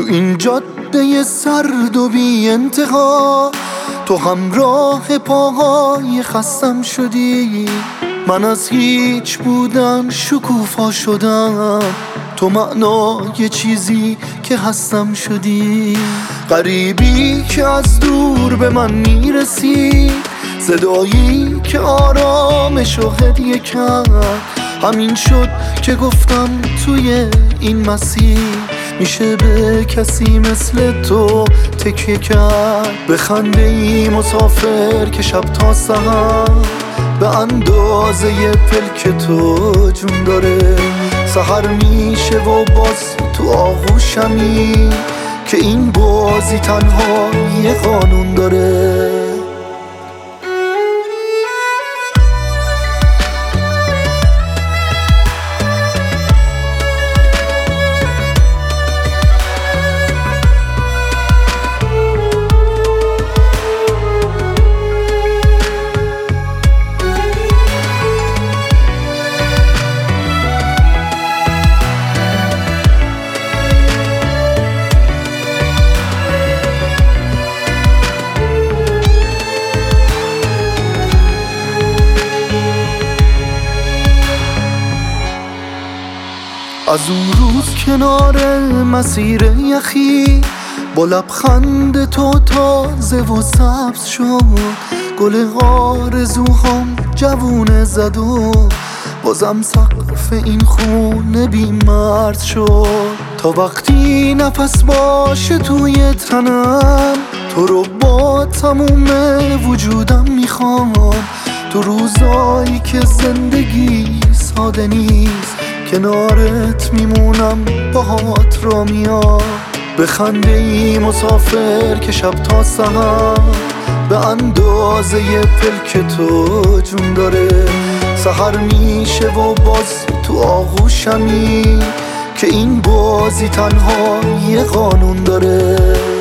این جاده سرد و بی انتها تو همراه پاهای خستم شدی. من از هیچ بودن شکوفا شدم، تو معنای چیزی که هستم شدی. غریبی که از دور به من میرسی، صدایی که آرامش و هدیه کرد. همین شد که گفتم توی این مسیر میشه به کسی مثل تو تکیه کرد. به خنده ای مسافر که شب تا سحر به اندازه پلک تو جون داره. سحر میشه و باز تو آغوشمی که این بازی تنها یه قانون داره. از اون روز کنار مسیر یخی با لبخند تو تازه و سبز شد. گل آرزوهام جوونه زد و بازم سقف این خونه بی‌مرز شد. تا وقتی نفس باشه توی تنم تو رو با تموم وجودم میخوام. تو روزایی که زندگی ساده نیست کنارت میمونم باهات را میام. به خنده ای مسافر که شب تا سحر به اندازه پلک تو جون داره. سحر میشه و باز تو آغوشمی که این بازی تنها یه قانون داره.